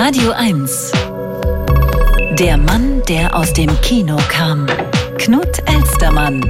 Radio 1. Der Mann, der aus dem Kino kam. Knut Elstermann.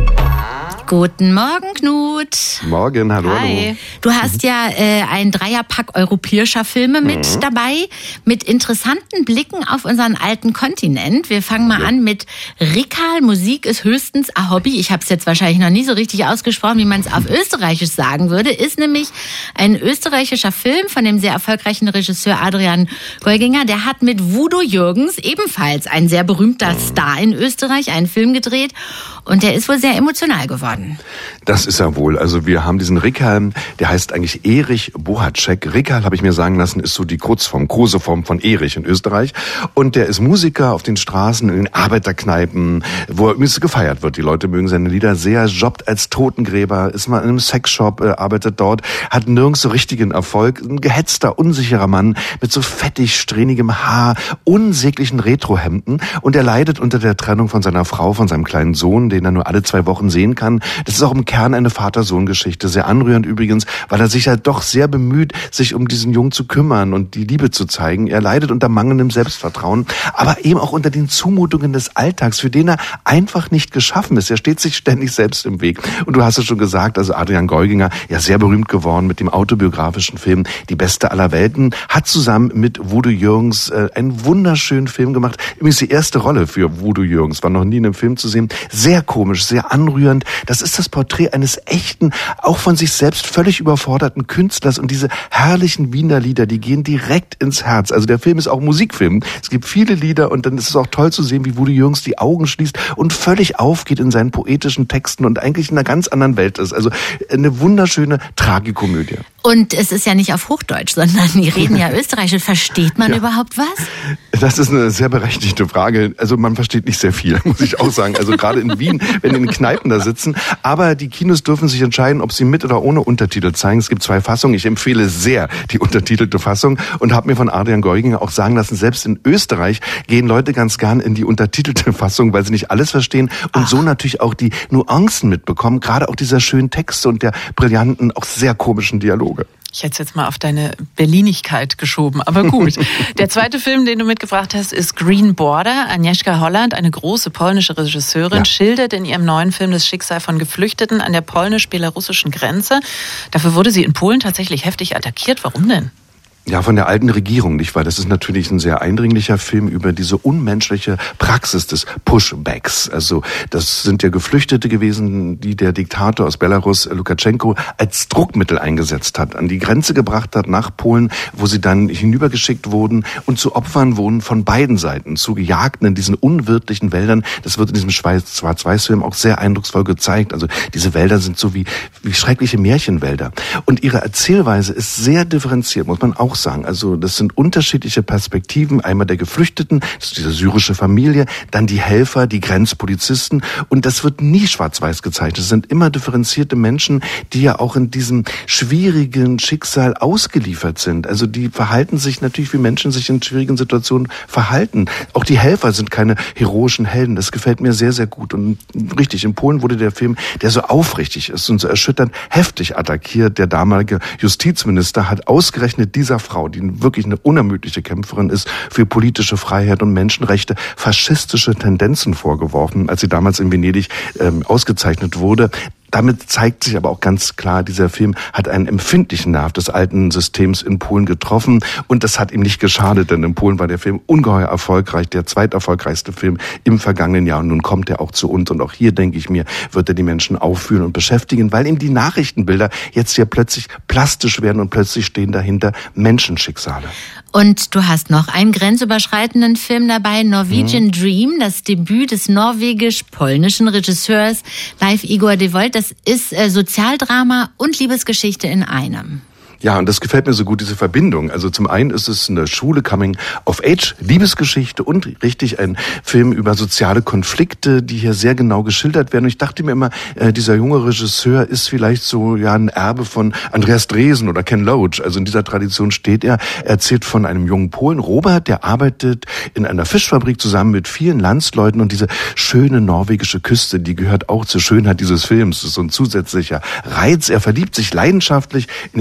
Guten Morgen, Knut. Morgen, hallo. Hi. Hallo. Du hast ja ein Dreierpack europäischer Filme mit dabei, mit interessanten Blicken auf unseren alten Kontinent. Wir fangen mal an mit Rikal. Musik ist höchstens ein Hobby. Ich habe es jetzt wahrscheinlich noch nie so richtig ausgesprochen, wie man es auf Österreichisch sagen würde. Ist nämlich ein österreichischer Film von dem sehr erfolgreichen Regisseur Adrian Golginger. Der hat mit Voodoo Jürgens, ebenfalls ein sehr berühmter Star in Österreich, einen Film gedreht. Und der ist wohl sehr emotional geworden. Das ist er wohl. Also wir haben diesen Rikal, der heißt eigentlich Erich Bohacek. Rikal, habe ich mir sagen lassen, ist so die Kurzform, Koseform von Erich in Österreich. Und der ist Musiker auf den Straßen, in den Arbeiterkneipen, wo er übrigens gefeiert wird. Die Leute mögen seine Lieder sehr, jobbt als Totengräber, ist mal in einem Sexshop, arbeitet dort, hat nirgends so richtigen Erfolg. Ein gehetzter, unsicherer Mann mit so fettig, strähnigem Haar, unsäglichen Retrohemden. Und er leidet unter der Trennung von seiner Frau, von seinem kleinen Sohn, den er nur alle 2 Wochen sehen kann. Das ist auch im Kern eine Vater-Sohn-Geschichte. Sehr anrührend übrigens, weil er sich halt doch sehr bemüht, sich um diesen Jungen zu kümmern und die Liebe zu zeigen. Er leidet unter mangelndem Selbstvertrauen, aber eben auch unter den Zumutungen des Alltags, für den er einfach nicht geschaffen ist. Er steht sich ständig selbst im Weg. Und du hast es schon gesagt, also Adrian Golginger, ja sehr berühmt geworden mit dem autobiografischen Film Die Beste aller Welten, hat zusammen mit Voodoo Jürgens einen wunderschönen Film gemacht. Übrigens die erste Rolle für Voodoo Jürgens, war noch nie in einem Film zu sehen. Sehr komisch, sehr anrührend. Das ist das Porträt eines echten, auch von sich selbst völlig überforderten Künstlers. Und diese herrlichen Wiener Lieder, die gehen direkt ins Herz. Also der Film ist auch Musikfilm. Es gibt viele Lieder und dann ist es auch toll zu sehen, wie Voodoo Jürgens die Augen schließt und völlig aufgeht in seinen poetischen Texten und eigentlich in einer ganz anderen Welt ist. Also eine wunderschöne Tragikomödie. Und es ist ja nicht auf Hochdeutsch, sondern die reden ja Österreichisch. Versteht man überhaupt was? Das ist eine sehr berechtigte Frage. Also man versteht nicht sehr viel, muss ich auch sagen. Also gerade in Wien, wenn in den Kneipen da sitzen. Aber die Kinos dürfen sich entscheiden, ob sie mit oder ohne Untertitel zeigen. Es gibt 2 Fassungen. Ich empfehle sehr die untertitelte Fassung und habe mir von Adrian Golginger auch sagen lassen, selbst in Österreich gehen Leute ganz gern in die untertitelte Fassung, weil sie nicht alles verstehen und so natürlich auch die Nuancen mitbekommen. Gerade auch dieser schönen Texte und der brillanten, auch sehr komischen Dialoge. Ich hätte es jetzt mal auf deine Berlinigkeit geschoben, aber gut. Der zweite Film, den du mitgebracht hast, ist Green Border. Agnieszka Holland, eine große polnische Regisseurin, schildert in ihrem neuen Film das Schicksal von Geflüchteten an der polnisch-belarussischen Grenze. Dafür wurde sie in Polen tatsächlich heftig attackiert. Warum denn? Ja, von der alten Regierung, nicht? Weil das ist natürlich ein sehr eindringlicher Film über diese unmenschliche Praxis des Pushbacks. Also das sind ja Geflüchtete gewesen, die der Diktator aus Belarus, Lukaschenko, als Druckmittel eingesetzt hat, an die Grenze gebracht hat nach Polen, wo sie dann hinübergeschickt wurden und zu Opfern wurden von beiden Seiten, zu Gejagten in diesen unwirtlichen Wäldern. Das wird in diesem Schwarz-Weiß-Film auch sehr eindrucksvoll gezeigt. Also diese Wälder sind so wie schreckliche Märchenwälder. Und ihre Erzählweise ist sehr differenziert, muss man auch sagen. Also das sind unterschiedliche Perspektiven. Einmal der Geflüchteten, das ist diese syrische Familie, dann die Helfer, die Grenzpolizisten. Und das wird nie schwarz-weiß gezeichnet. Das sind immer differenzierte Menschen, die ja auch in diesem schwierigen Schicksal ausgeliefert sind. Also die verhalten sich natürlich, wie Menschen sich in schwierigen Situationen verhalten. Auch die Helfer sind keine heroischen Helden. Das gefällt mir sehr, sehr gut. Und richtig, in Polen wurde der Film, der so aufrichtig ist und so erschütternd, heftig attackiert. Der damalige Justizminister hat ausgerechnet dieser Frau, die wirklich eine unermüdliche Kämpferin ist für politische Freiheit und Menschenrechte, faschistische Tendenzen vorgeworfen, als sie damals in Venedig ausgezeichnet wurde. Damit zeigt sich aber auch ganz klar, dieser Film hat einen empfindlichen Nerv des alten Systems in Polen getroffen und das hat ihm nicht geschadet, denn in Polen war der Film ungeheuer erfolgreich, der zweiterfolgreichste Film im vergangenen Jahr und nun kommt er auch zu uns und auch hier, denke ich mir, wird er die Menschen aufführen und beschäftigen, weil ihm die Nachrichtenbilder jetzt hier plötzlich plastisch werden und plötzlich stehen dahinter Menschenschicksale. Und du hast noch einen grenzüberschreitenden Film dabei, Norwegian Dream, das Debüt des norwegisch-polnischen Regisseurs Leif Igor de Volt. Das ist Sozialdrama und Liebesgeschichte in einem. Ja, und das gefällt mir so gut, diese Verbindung. Also zum einen ist es eine Schule Coming of Age, Liebesgeschichte und richtig ein Film über soziale Konflikte, die hier sehr genau geschildert werden. Und ich dachte mir immer, dieser junge Regisseur ist vielleicht so ein Erbe von Andreas Dresen oder Ken Loach. Also in dieser Tradition steht er. Er erzählt von einem jungen Polen, Robert, der arbeitet in einer Fischfabrik zusammen mit vielen Landsleuten und diese schöne norwegische Küste, die gehört auch zur Schönheit dieses Films. Das ist so ein zusätzlicher Reiz. Er verliebt sich leidenschaftlich in den offen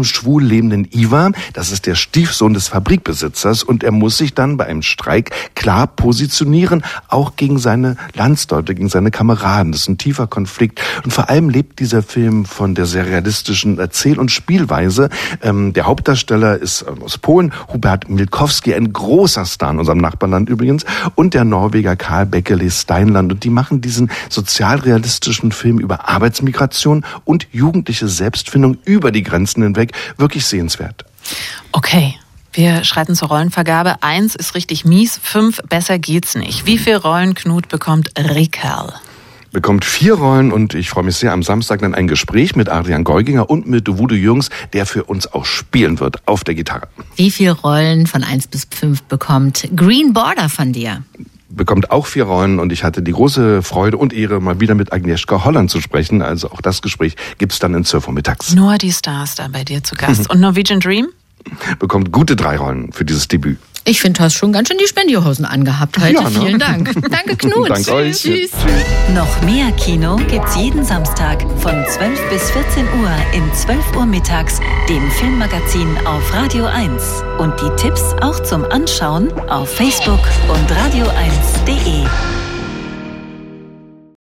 schwul lebenden Ivar. Das ist der Stiefsohn des Fabrikbesitzers und er muss sich dann bei einem Streik klar positionieren, auch gegen seine Landsleute, gegen seine Kameraden. Das ist ein tiefer Konflikt und vor allem lebt dieser Film von der sehr realistischen Erzähl- und Spielweise. Der Hauptdarsteller ist aus Polen, Hubert Milkowski, ein großer Star in unserem Nachbarland übrigens, und der Norweger Karl Bekkele Steinland. Und die machen diesen sozialrealistischen Film über Arbeitsmigration und jugendliche Selbstfindung über die Grenzen hinweg wirklich sehenswert. Okay. Wir schreiten zur Rollenvergabe. 1 ist richtig mies, 5 besser geht's nicht. Wie viele Rollen, Knut, bekommt Rickerl? Bekommt 4 Rollen und ich freue mich sehr, am Samstag dann ein Gespräch mit Adrian Geuginger und mit Wudo Jürgens, der für uns auch spielen wird auf der Gitarre. Wie viele Rollen von 1 bis 5 bekommt Green Border von dir? Bekommt auch 4 Rollen und ich hatte die große Freude und Ehre, mal wieder mit Agnieszka Holland zu sprechen. Also auch das Gespräch gibt's dann in 12 Uhr mittags. Nur die Stars da bei dir zu Gast. Und Norwegian Dream? Bekommt gute 3 Rollen für dieses Debüt. Ich finde, du hast schon ganz schön die Spendierhosen angehabt heute. Ja, ne? Vielen Dank. Danke, Knut. Danke euch. Tschüss. Noch mehr Kino gibt's jeden Samstag von 12 bis 14 Uhr in 12 Uhr mittags, dem Filmmagazin auf Radio 1. Und die Tipps auch zum Anschauen auf Facebook und radio1.de.